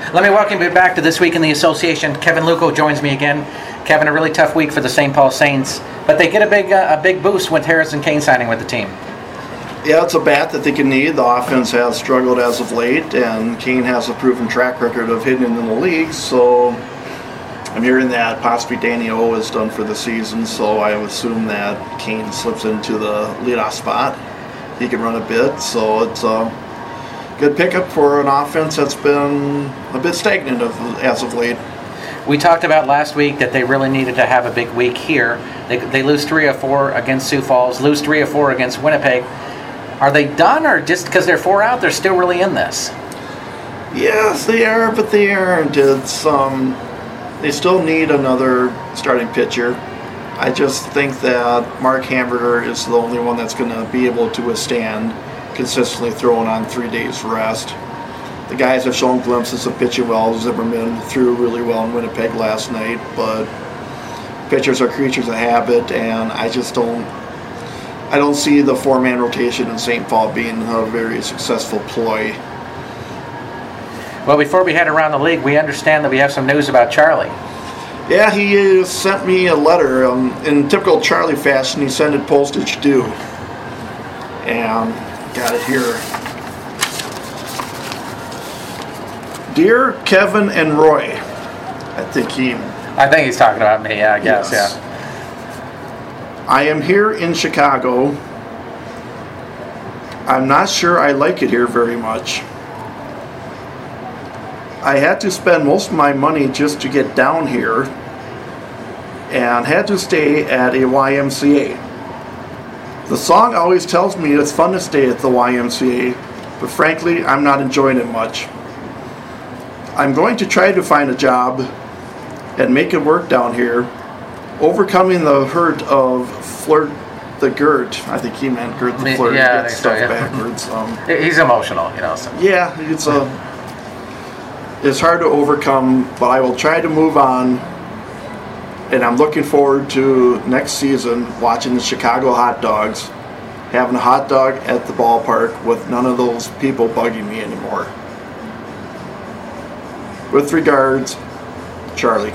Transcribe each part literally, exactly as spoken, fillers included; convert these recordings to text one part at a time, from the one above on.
Let me welcome you back to This Week in the Association. Kevin Luco joins me again. Kevin, a really tough week for the Saint Paul Saints, but they get a big uh, a big boost with Harrison Kane signing with the team. Yeah, it's a bat that they can need. The offense has struggled as of late, and Kane has a proven track record of hitting in the league, so I'm hearing that possibly Danny O is done for the season, so I would assume that Kane slips into the leadoff spot. He can run a bit, so it's a good pickup for an offense that's been a bit stagnant of, as of late. We talked about last week that they really needed to have a big week here. They, they lose three or four against Sioux Falls, lose three or four against Winnipeg. Are they done, or just because they're four out, they're still really in this? Yes, they are, but they aren't. It's, um, they still need another starting pitcher. I just think that Mark Hamburger is the only one that's going to be able to withstand consistently throwing on three days rest. The guys have shown glimpses of pitching well. Zimmerman threw really well in Winnipeg last night, but pitchers are creatures of habit, and I just don't I don't see the four-man rotation in Saint Paul being a very successful ploy. Well, before we head around the league, we understand that we have some news about Charlie. Yeah, he sent me a letter. Um, in typical Charlie fashion, he sent it postage due. And got it here. Dear Kevin and Roy, I think he... I think he's talking about me, yeah, I guess, yes. yeah. I am here in Chicago. I'm not sure I like it here very much. I had to spend most of my money just to get down here and had to stay at a Y M C A. The song always tells me it's fun to stay at the Y M C A, but frankly, I'm not enjoying it much. I'm going to try to find a job and make it work down here, overcoming the hurt of flirt the Gert. I think he meant Gert the flirt. Yeah, Get I stuff so, yeah. backwards. Um, He's emotional, you know. So. Yeah, it's a. It's hard to overcome, but I will try to move on. And I'm looking forward to next season watching the Chicago Hot Dogs, having a hot dog at the ballpark with none of those people bugging me anymore. With regards, Charlie.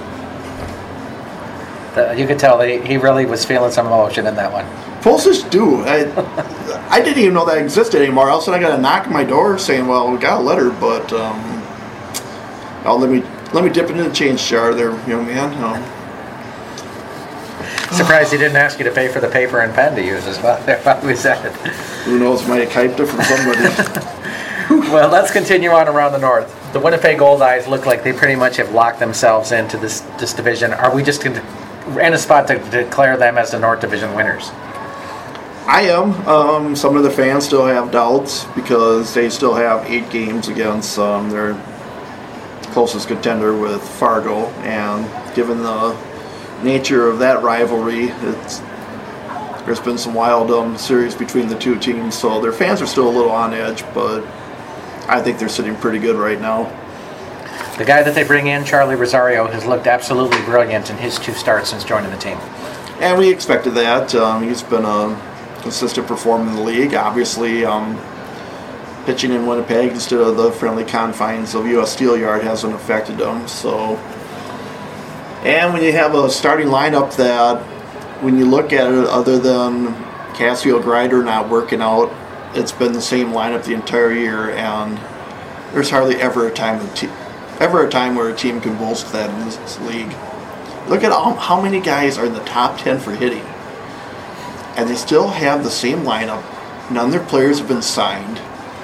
Uh, you could tell that he, he really was feeling some emotion in that one. Postage due. I, I didn't even know that existed anymore. All of a sudden I got a knock on my door saying, well, we got a letter, but um, oh, let me let me dip it in the change jar there, young man. Um, Surprised he didn't ask you to pay for the paper and pen to use as well. While we said it. Who knows, might have typed it from somebody. Well, let's continue on around the north. The Winnipeg Goldeyes look like they pretty much have locked themselves into this, this division. Are we just in a spot to declare them as the North Division winners? I am. Um, some of the fans still have doubts because they still have eight games against um, their closest contender with Fargo, and given the nature of that rivalry, it's there's been some wild um, series between the two teams, so their fans are still a little on edge, but I think they're sitting pretty good right now. The guy that they bring in, Charlie Rosario, has looked absolutely brilliant in his two starts since joining the team. And we expected that. Um, he's been a consistent performer in the league. Obviously, um, pitching in Winnipeg instead of the friendly confines of U S Steel Yard hasn't affected him. So, and when you have a starting lineup that, when you look at it, other than Cassio Grider not working out, it's been the same lineup the entire year, and there's hardly ever a time a te- ever a time where a team can boast that in this league. Look at all, how many guys are in the top ten for hitting, and they still have the same lineup. None of their players have been signed.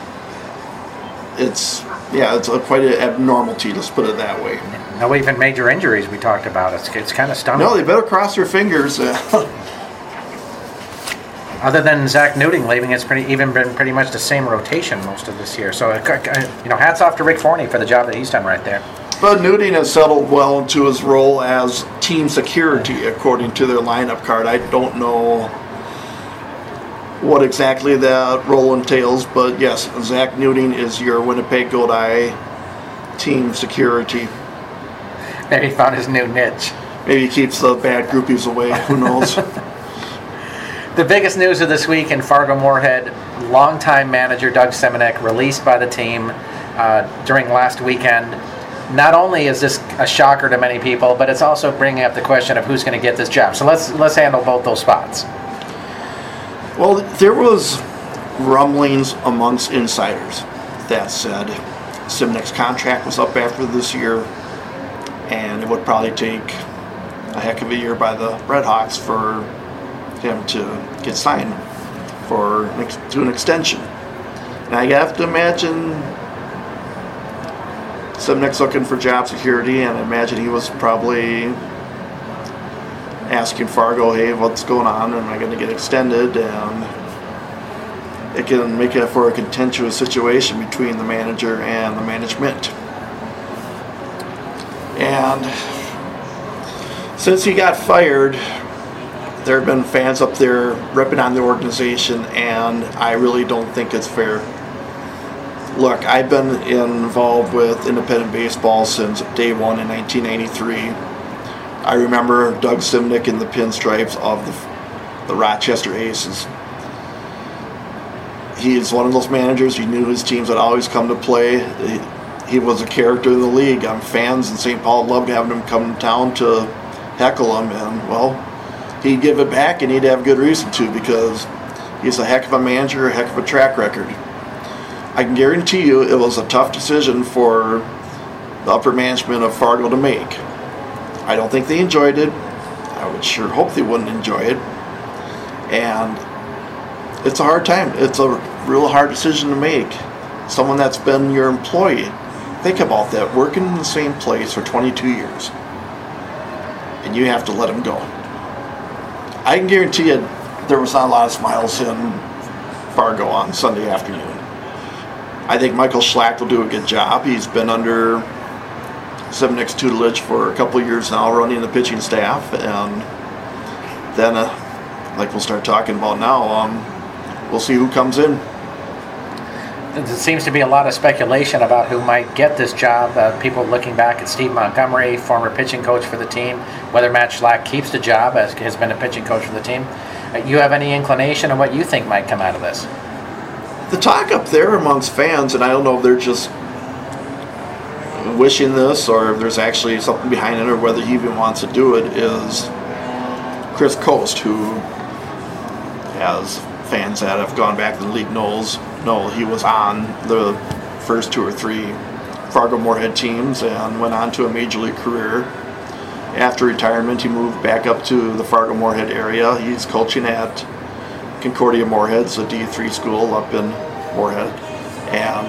It's yeah, it's a, quite an abnormality. Let's put it that way. No even major injuries we talked about. It's it's kind of stunning. No, they better cross their fingers. Other than Zach Newting leaving, it's pretty even been pretty much the same rotation most of this year. So, you know, hats off to Rick Forney for the job that he's done right there. But Newting has settled well into his role as team security, according to their lineup card. I don't know what exactly that role entails, but yes, Zach Newting is your Winnipeg Goldeye team security. Maybe he found his new niche. Maybe he keeps the bad groupies away. Who knows? The biggest news of this week in Fargo-Moorhead, longtime manager Doug Semenek released by the team uh, during last weekend. not only is this a shocker to many people, but it's also bringing up the question of who's going to get this job. So let's let's handle both those spots. Well, there was rumblings amongst insiders that said Simnick's contract was up after this year, and it would probably take a heck of a year by the Redhawks for him to get signed for to an extension. And I have to imagine Simnick's looking for job security, and I imagine he was probably asking Fargo, hey, what's going on? Am I going to get extended? And it can make it for a contentious situation between the manager and the management. And since he got fired, there have been fans up there ripping on the organization, and I really don't think it's fair. Look, I've been involved with independent baseball since day one in nineteen ninety-three. I remember Doug Simnick in the pinstripes of the, the Rochester Aces. He is one of those managers. He knew his teams would always come to play. He, he was a character in the league. Um, fans in Saint Paul loved having him come to town to heckle him, and well, he'd give it back, and he'd have good reason to, because he's a heck of a manager, a heck of a track record. I can guarantee you it was a tough decision for the upper management of Fargo to make. I don't think they enjoyed it. I would sure hope they wouldn't enjoy it. And it's a hard time. It's a real hard decision to make. Someone that's been your employee. Think about that, working in the same place for twenty-two years. And you have to let him go. I can guarantee you there was not a lot of smiles in Fargo on Sunday afternoon. I think Michael Schlack will do a good job. He's been under Simnick's tutelage for a couple of years now, running the pitching staff, and then, uh, like we'll start talking about now, um, we'll see who comes in. There seems to be a lot of speculation about who might get this job. Uh, people looking back at Steve Montgomery, former pitching coach for the team, whether Matt Schlack keeps the job, as has been a pitching coach for the team. Uh, you have any inclination of what you think might come out of this? The talk up there amongst fans, and I don't know if they're just wishing this or if there's actually something behind it or whether he even wants to do it, is Chris Coast, who has fans that have gone back to the league knows know he was on the first two or three Fargo Moorhead teams and went on to a major league career. After retirement, he moved back up to the Fargo Moorhead area. He's coaching at Concordia Moorheads, a D three school up in Moorhead. And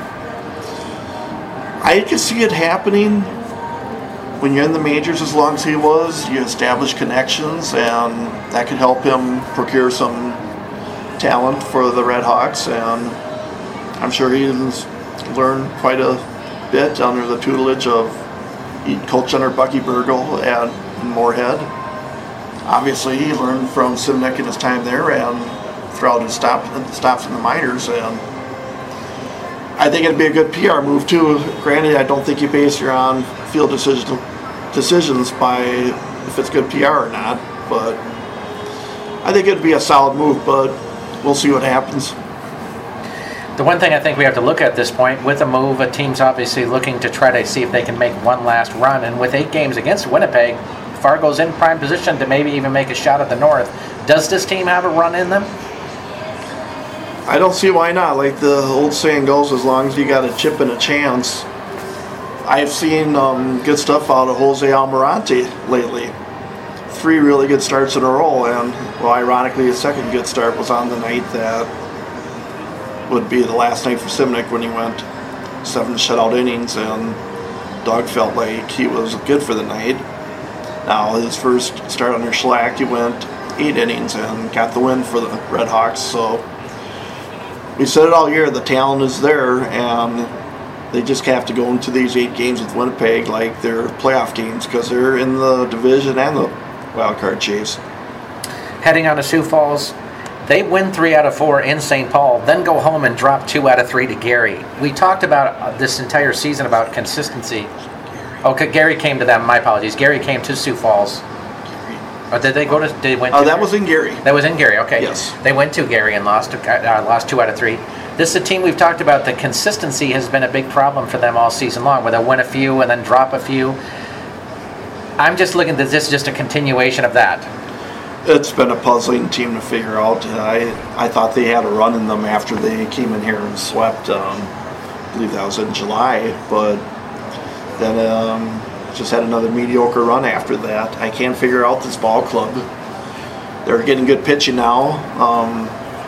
I can see it happening when you're in the majors as long as he was. You establish connections, and that could help him procure some talent for the Red Hawks. And I'm sure he's learned quite a bit under the tutelage of, he coached under Bucky Burgle at Moorhead. Obviously, he learned from Simnick in his time there and throughout his stop, stops in the minors. And I think it'd be a good P R move, too. Granted, I don't think you base your on-field decision, decisions by if it's good P R or not. But I think it'd be a solid move, but we'll see what happens. The one thing I think we have to look at this point, with a move, a team's obviously looking to try to see if they can make one last run. And with eight games against Winnipeg, Fargo's in prime position to maybe even make a shot at the North. Does this team have a run in them? I don't see why not. Like the old saying goes, as long as you got a chip and a chance. I've seen um, good stuff out of Jose Almirante lately. Three really good starts in a row, and well, ironically, his second good start was on the night that would be the last night for Simnick when he went seven shutout innings, and Doug felt like he was good for the night. Now, his first start under Schlack, he went eight innings and got the win for the Red Hawks. So we said it all year, the talent is there, and they just have to go into these eight games with Winnipeg like they're playoff games, because they're in the division and the wild card chase. Heading on to Sioux Falls, they win three out of four in Saint Paul, then go home and drop two out of three to Gary. We talked about this entire season about consistency. Okay, Gary came to them. My apologies. Gary came to Sioux Falls. Or did they go to? They went. Uh, to that Gary? was in Gary. That was in Gary. Okay. Yes. They went to Gary and lost. Uh, lost two out of three. This is a team we've talked about. The consistency has been a big problem for them all season long, where they'll win a few and then drop a few. I'm just looking at this just a continuation of that. It's been a puzzling team to figure out. I I thought they had a run in them after they came in here and swept. Um, I believe that was in July, but then um, just had another mediocre run after that. I can't figure out this ball club. They're getting good pitching now. Um,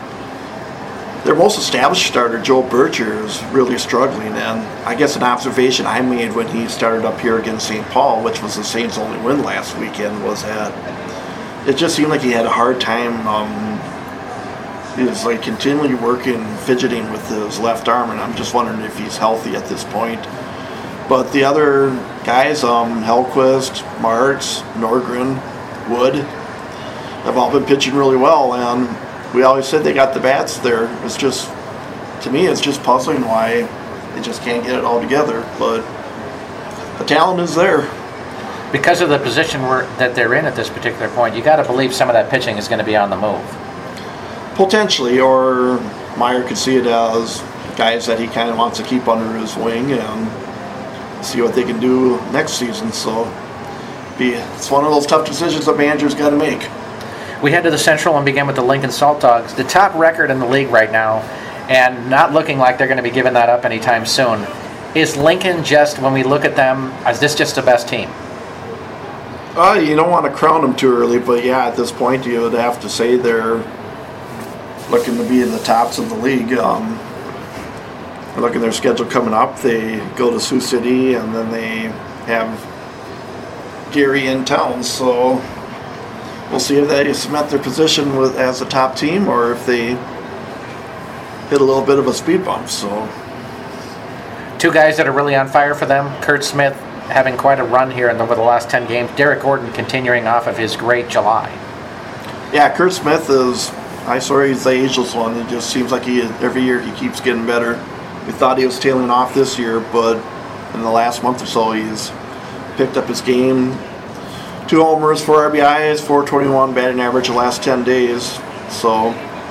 their most established starter, Joe Bircher, is really struggling, and I guess an observation I made when he started up here against Saint Paul, which was the Saints' only win last weekend, was that it just seemed like he had a hard time. Um, he was like continually working, fidgeting with his left arm, and I'm just wondering if he's healthy at this point. But the other guys, um, Hellquist, Martz, Norgren, Wood, have all been pitching really well, and we always said they got the bats there. It's just, to me, it's just puzzling why they just can't get it all together. But the talent is there. Because of the position we're, that they're in at this particular point, you got to believe some of that pitching is going to be on the move. Potentially, or Meyer could see it as guys that he kind of wants to keep under his wing and see what they can do next season. So be it's one of those tough decisions a manager's got to make. We head to the Central and begin with the Lincoln Salt Dogs, the top record in the league right now, and not looking like they're going to be giving that up anytime soon. Is Lincoln just, when we look at them, is this just the best team? Uh, you don't want to crown them too early, but yeah, at this point you would have to say they're looking to be in the tops of the league. Um, look at their schedule coming up. They go to Sioux City, and then they have Gary in town. So we'll see if they cement their position with as a top team, or if they hit a little bit of a speed bump. So two guys that are really on fire for them, Kurt Smith having quite a run here in the, over the last ten games. Derek Gordon continuing off of his great July. Yeah, Kurt Smith is, I saw he's the ageless one. It just seems like he every year he keeps getting better. We thought he was tailing off this year, but in the last month or so he's picked up his game. Two homers, four R B Is, four twenty-one batting average the last ten days. So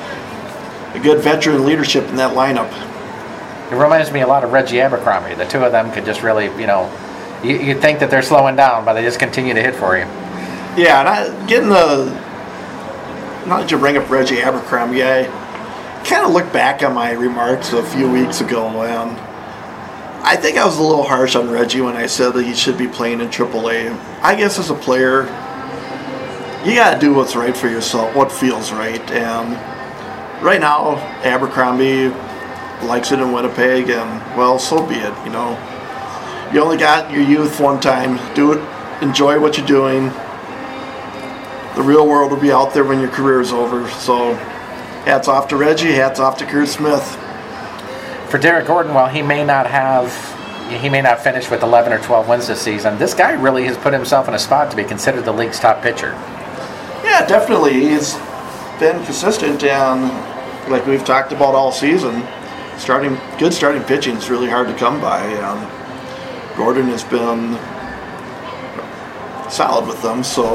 a good veteran leadership in that lineup. It reminds me a lot of Reggie Abercrombie. The two of them could just really, you know, you, you'd think that they're slowing down, but they just continue to hit for you. Yeah, and I, getting the, not that you bring up Reggie Abercrombie, I kind of look back on my remarks a few weeks ago, and I think I was a little harsh on Reggie when I said that he should be playing in triple A. I guess as a player, you got to do what's right for yourself, what feels right. And right now, Abercrombie likes it in Winnipeg, and, well, so be it, you know. You only got your youth one time. Do it. Enjoy what you're doing. The real world will be out there when your career is over. So hats off to Reggie. Hats off to Kurt Smith. For Derek Gordon, while he may not have, he may not finish with eleven or twelve wins this season, this guy really has put himself in a spot to be considered the league's top pitcher. Yeah, definitely. He's been consistent, and like we've talked about all season, starting good starting pitching is really hard to come by. Um, Gordon has been solid with them, so.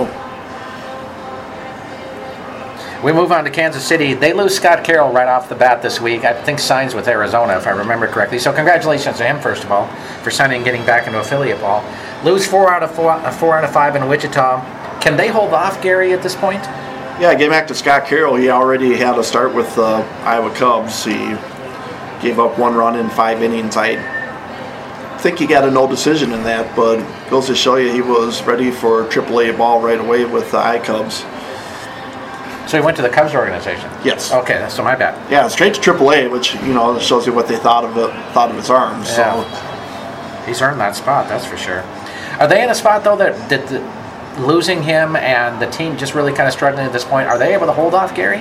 We move on to Kansas City. They lose Scott Carroll right off the bat this week. I think signs with Arizona, if I remember correctly. So congratulations to him, first of all, for signing and getting back into affiliate ball. Lose four out of four, uh, four out of five in Wichita. Can they hold off Gary at this point? Yeah, getting back to Scott Carroll, he already had to start with the uh, Iowa Cubs. He gave up one run in five innings. I think he got a no decision in that, but goes to show you he was ready for triple A ball right away with the I Cubs. So he went to the Cubs organization? Yes. Okay, so my bad. Yeah, straight to triple A, which, you know, shows you what they thought of it, thought of his arm. So yeah. He's earned that spot, that's for sure. Are they in a spot, though, that, that, that losing him and the team just really kind of struggling at this point, are they able to hold off Gary?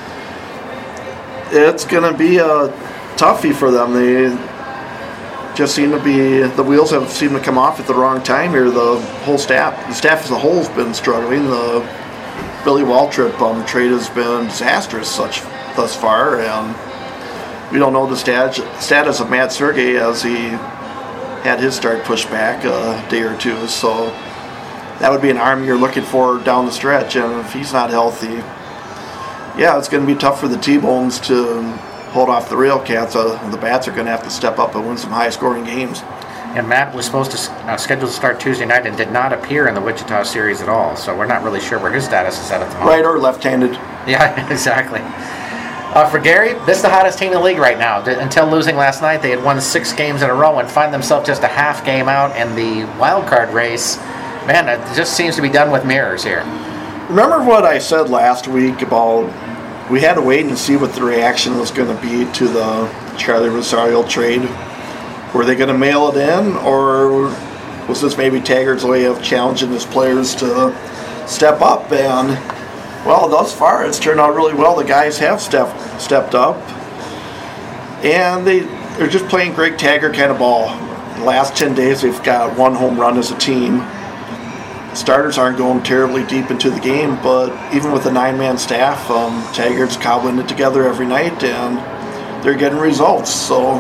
It's going to be a toughie for them. They just seem to be, the wheels have seemed to come off at the wrong time here. The whole staff, the staff as a whole has been struggling. The Billy Waltrip um, trade has been disastrous such thus far, and we don't know the stat, status of Matt Sergey as he had his start pushed back a day or two. So that would be an arm you're looking for down the stretch. And if he's not healthy, yeah, it's going to be tough for the T-Bones to hold off the Railcats. Uh, the Bats are going to have to step up and win some high-scoring games. And Matt was supposed to uh, scheduled to start Tuesday night and did not appear in the Wichita series at all. So we're not really sure where his status is at at the moment. Right or left-handed. Yeah, exactly. Uh, for Gary, this is the hottest team in the league right now. D- until losing last night, they had won six games in a row and find themselves just a half game out in the wild card race. Man, it just seems to be done with mirrors here. Remember what I said last week about we had to wait and see what the reaction was going to be to the Charlie Rosario trade? Were they going to mail it in, or was this maybe Taggart's way of challenging his players to step up? And, well, thus far it's turned out really well. The guys have step, stepped up, and they, they're just playing Greg Taggart kind of ball. The last ten days they've got one home run as a team. Starters aren't going terribly deep into the game, but even with a nine-man staff, um, Taggart's cobbling it together every night, and they're getting results. So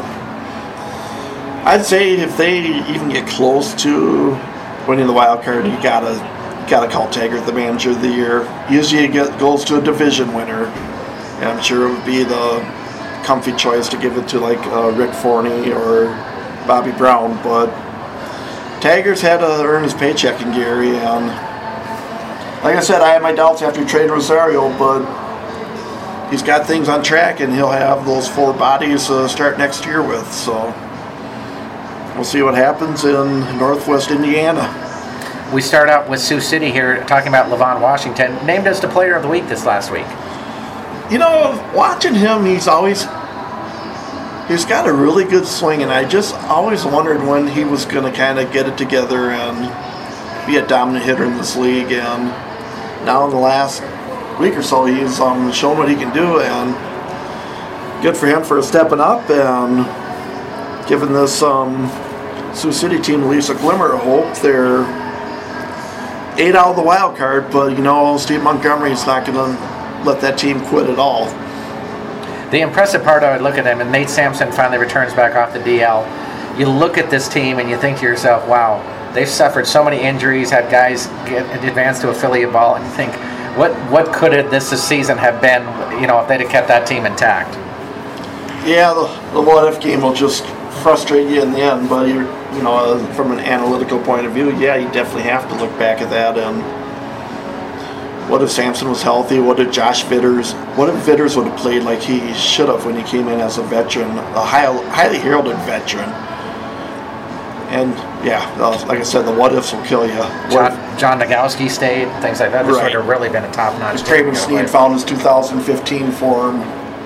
I'd say if they even get close to winning the wild card, you gotta you gotta call Taggart the manager of the year. Usually, it get, goes to a division winner, and I'm sure it would be the comfy choice to give it to like uh, Rick Forney or Bobby Brown, but Taggart's had to earn his paycheck in Gary, and like I said, I had my doubts after he traded Rosario, but he's got things on track, and he'll have those four bodies to start next year with. So we'll see what happens in Northwest Indiana. We start out with Sioux City here, talking about Levon Washington, named as the Player of the Week this last week. You know, watching him, he's always he's got a really good swing, and I just always wondered when he was going to kind of get it together and be a dominant hitter in this league. And now in the last week or so, he's um, shown what he can do, and good for him for stepping up and giving this um, Sioux City team at least a glimmer of hope. They're eight out of the wild card, but you know, Steve Montgomery's not going to let that team quit at all. The impressive part, I would look at them, and Nate Sampson finally returns back off the D L. You look at this team and you think to yourself, wow, they've suffered so many injuries, had guys get advanced to affiliate ball, and you think, what what could it, this season have been, you know, if they'd have kept that team intact? Yeah, the, the what-if game will just frustrate you in the end, but you're, you know, uh, from an analytical point of view, yeah, you definitely have to look back at that. And what if Sampson was healthy? What if Josh Vitters? What if Vitters would have played like he should have when he came in as a veteran, a high, highly heralded veteran? And yeah, like I said, the what ifs will kill you. John, if, John Nagowski stayed, things like that. This right. would have really been a top-notch. Traven Sneed found his two thousand fifteen form.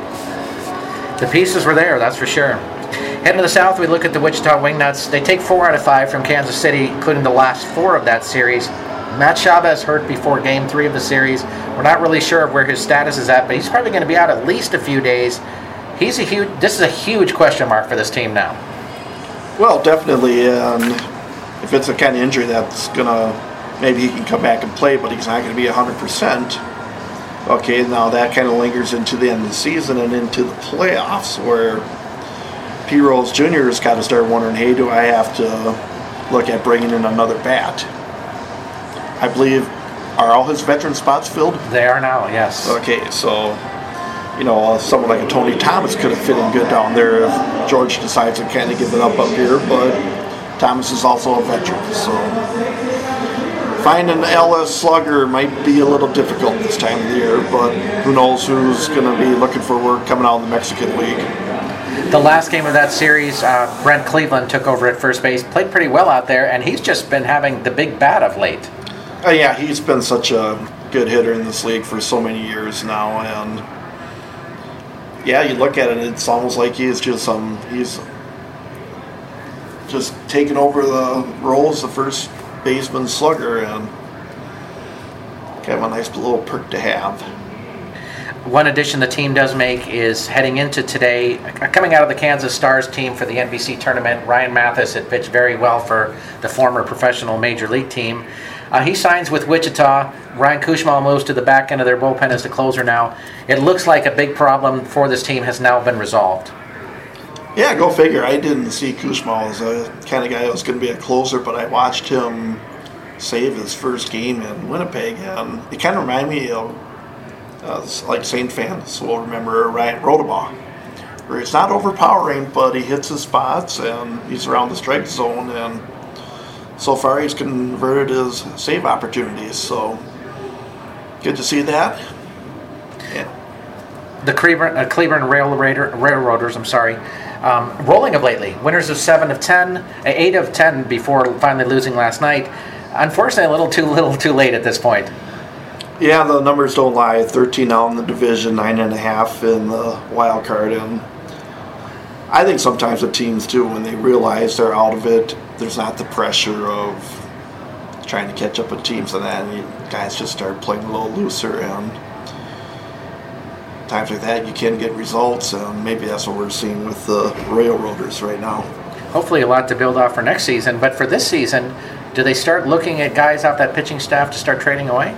The pieces were there, that's for sure. Heading to the south, we look at the Wichita Wingnuts. They take four out of five from Kansas City, including the last four of that series. Matt Chavez hurt before game three of the series. We're not really sure of where his status is at, but he's probably going to be out at least a few days. He's a huge. This is a huge question mark for this team now. Well, definitely. Um, if it's a kind of injury that's going to, maybe he can come back and play, but he's not going to be one hundred percent. Okay, now that kind of lingers into the end of the season and into the playoffs, where P. Rose Junior has got to start wondering, hey, do I have to look at bringing in another bat? I believe, are all his veteran spots filled? They are now, yes. Okay, so, you know, uh, someone like a Tony Thomas could have fit in good down there if George decides to kind of give it up up here, but Thomas is also a veteran, so finding an L S slugger might be a little difficult this time of the year, but who knows who's going to be looking for work coming out of the Mexican League. The last game of that series, uh, Brent Cleveland took over at first base, played pretty well out there, and he's just been having the big bat of late. Uh, yeah, he's been such a good hitter in this league for so many years now, and yeah, you look at it, it's almost like he's just um he's just taking over the role as the first baseman slugger, and kind of a nice little perk to have. One addition the team does make is heading into today, coming out of the Kansas Stars team for the N B C tournament, Ryan Mathis had pitched very well for the former professional major league team. Uh, he signs with Wichita. Ryan Kushmal moves to the back end of their bullpen as the closer now. It looks like a big problem for this team has now been resolved. Yeah, go figure. I didn't see Kushmal as a kind of guy that was going to be a closer, but I watched him save his first game in Winnipeg, and it kind of reminded me of, uh, like Saint fans will remember Ryan Rodabaugh, where it's not overpowering, but he hits his spots and he's around the strike zone, and so far he's converted his save opportunities, so good to see that. Yeah. The Cleveland, uh, Cleveland Railroader, Railroaders, I'm sorry, um, rolling of lately. Winners of seven of ten, eight of ten before finally losing last night. Unfortunately, a little too little too late at this point. Yeah, the numbers don't lie. thirteen out in the division, nine and a half in the wild card, and I think sometimes the teams too, when they realize they're out of it, there's not the pressure of trying to catch up with teams, and then you guys just start playing a little looser, and times like that you can get results, and maybe that's what we're seeing with the Railroaders right now. Hopefully a lot to build off for next season, but for this season, do they start looking at guys off that pitching staff to start trading away?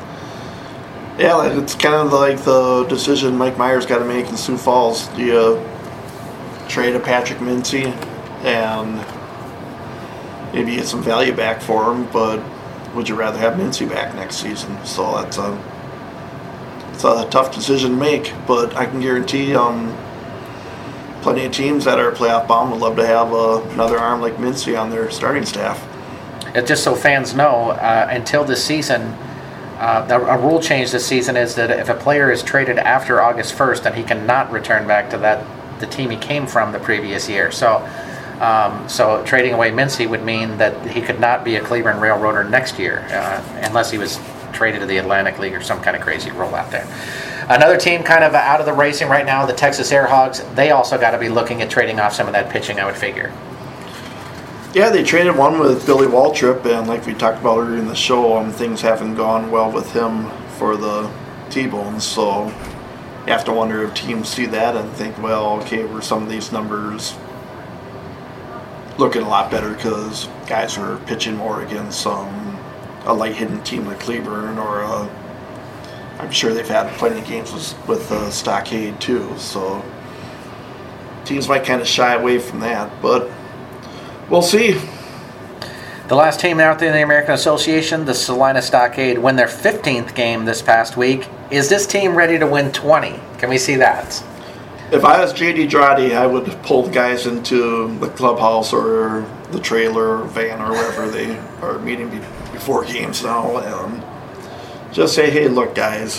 Yeah, it's kind of like the decision Mike Myers got to make in Sioux Falls. Do you trade a Patrick Mincy and maybe get some value back for him, but would you rather have Mincy back next season? So that's a, it's a tough decision to make, but I can guarantee um, plenty of teams that are playoff bound would love to have uh, another arm like Mincy on their starting staff. It, just so fans know, uh, until this season, uh, the, a rule change this season is that if a player is traded after August first, then he cannot return back to that the team he came from the previous year. So, um, so trading away Mincy would mean that he could not be a Cleveland Railroader next year, uh, unless he was traded to the Atlantic League or some kind of crazy rule out there. Another team kind of out of the racing right now, the Texas Airhogs. They also got to be looking at trading off some of that pitching, I would figure. Yeah, they traded one with Billy Waltrip, and like we talked about earlier in the show, um, things haven't gone well with him for the T-Bones, so you have to wonder if teams see that and think, well, okay, were some of these numbers looking a lot better because guys are pitching more against um, a light-hitting team like Cleburne, or uh, I'm sure they've had plenty of games with, with uh, Stockade too, so teams might kind of shy away from that, but we'll see. The last team out there in the American Association, the Salina Stockade, win their fifteenth game this past week. Is this team ready to win twenty? Can we see that? If I was J D Droddy, I would pull the guys into the clubhouse or the trailer or van or wherever they are meeting before games now, and just say, hey, look, guys,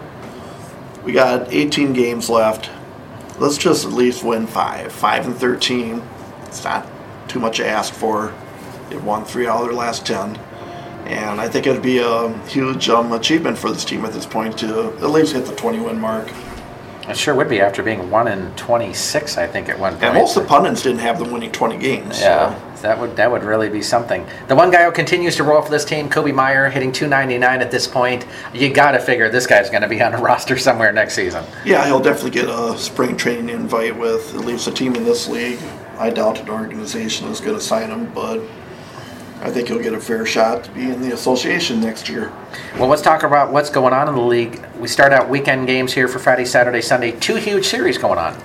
we got eighteen games left. Let's just at least win five. Five and thirteen. It's not too much to ask for. They've won three out of their last ten. And I think it would be a huge um, achievement for this team at this point to at least hit the twenty-win mark. It sure would be after being one and twenty-six, I think, at one point. And most of the pundits didn't have them winning twenty games. Yeah, so. that would that would really be something. The one guy who continues to roll for this team, Kobe Meyer, hitting two ninety-nine at this point. You got to figure this guy's going to be on a roster somewhere next season. Yeah, he'll definitely get a spring training invite with at least a team in this league. I doubt an organization is going to sign him, but I think he'll get a fair shot to be in the association next year. Well, let's talk about what's going on in the league. We start out weekend games here for Friday, Saturday, Sunday. Two huge series going on.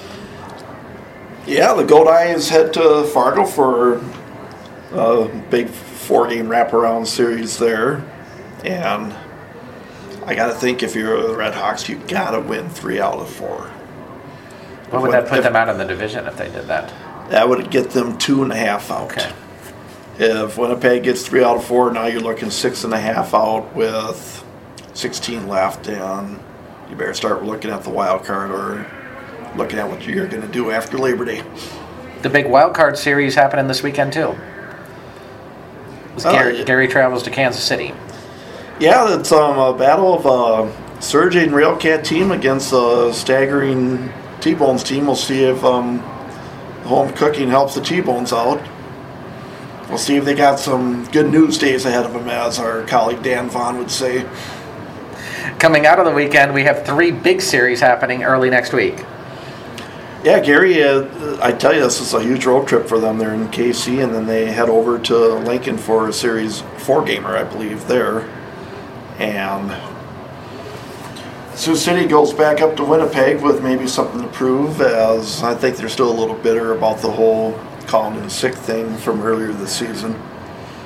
Yeah, the Gold Eyes head to Fargo for a big four-game wraparound series there. And I got to think if you're the Red Hawks, you got to win three out of four. What would that put them out in the division if they did that? That would get them two and a half out. Okay. If Winnipeg gets three out of four, now you're looking six and a half out with sixteen left, and you better start looking at the wild card or looking at what you're going to do after Labor Day. The big wild card series happening this weekend too. Uh, Gary, yeah. Gary travels to Kansas City. Yeah, it's um, a battle of a surging Railcat team against a staggering T-Bones team. We'll see if um, home cooking helps the T-Bones out. We'll see if they got some good news days ahead of them, as our colleague Dan Vaughn would say. Coming out of the weekend, we have three big series happening early next week. Yeah, Gary, uh, I tell you, this is a huge road trip for them. They're in K C, and then they head over to Lincoln for a Series four-gamer, I believe, there. And Sioux City goes back up to Winnipeg with maybe something to prove, as I think they're still a little bitter about the whole Collin sick thing from earlier this season.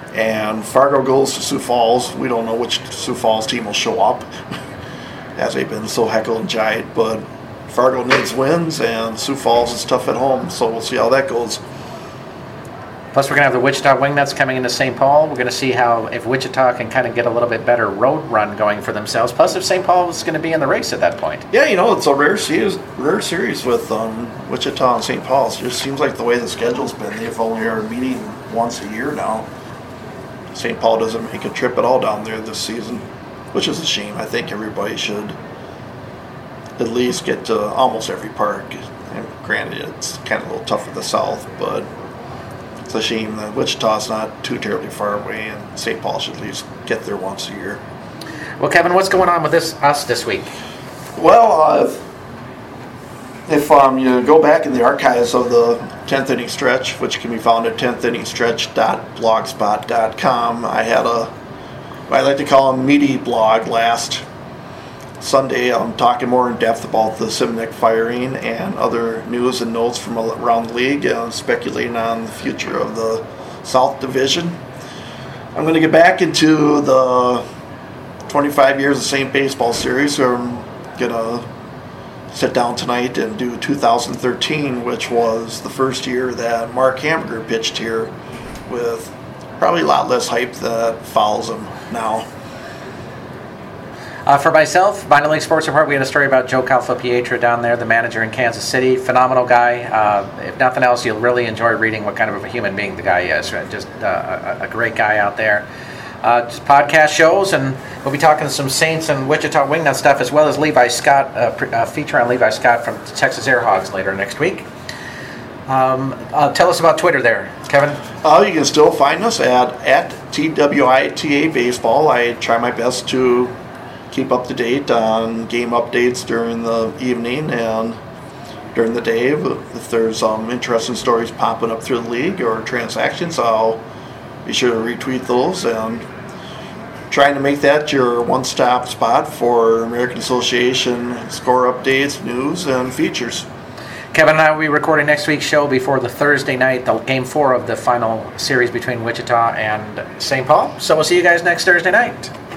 And Fargo goes to Sioux Falls. We don't know which Sioux Falls team will show up, as they've been so heckle and jived. But Fargo needs wins, and Sioux Falls is tough at home, so we'll see how that goes. Plus, we're going to have the Wichita Wingnuts coming into Saint Paul. We're going to see how if Wichita can kind of get a little bit better road run going for themselves. Plus, if Saint Paul is going to be in the race at that point. Yeah, you know, it's a rare series, rare series with um, Wichita and Saint Paul. It just seems like the way the schedule's been, they've only are meeting once a year now. Saint Paul doesn't make a trip at all down there this season, which is a shame. I think everybody should at least get to almost every park. And granted, it's kind of a little tough for the South, but it's a shame that Wichita's not too terribly far away, and Saint Paul should at least get there once a year. Well, Kevin, what's going on with this us this week? Well, uh, if, if um, you go back in the archives of the tenth inning stretch, which can be found at tenth inning stretch dot blogspot dot com, I had a, what I like to call a meaty blog last Sunday. I'm talking more in depth about the Simnick firing and other news and notes from around the league, and speculating on the future of the South Division. I'm going to get back into the twenty-five years of Saint Baseball series, so I'm going to sit down tonight and do two thousand thirteen, which was the first year that Mark Hamburger pitched here, with probably a lot less hype that follows him now. Uh, for myself, Minor League Sports Report, we had a story about Joe Calfapietra down there, the manager in Kansas City. Phenomenal guy. Uh, if nothing else, you'll really enjoy reading what kind of a human being the guy is. Just uh, a, a great guy out there. Uh, just podcast shows, and we'll be talking to some Saints and Wichita Wingnut stuff, as well as Levi Scott, uh, pre- uh, feature on Levi Scott from Texas Air Hogs later next week. Um, uh, tell us about Twitter there, Kevin. Uh, you can still find us at, at T W I T A Baseball. I try my best to keep up to date on game updates during the evening and during the day. If there's um, interesting stories popping up through the league or transactions, I'll be sure to retweet those, and trying to make that your one-stop spot for American Association score updates, news, and features. Kevin and I will be recording next week's show before the Thursday night, the game four of the final series between Wichita and Saint Paul. So we'll see you guys next Thursday night.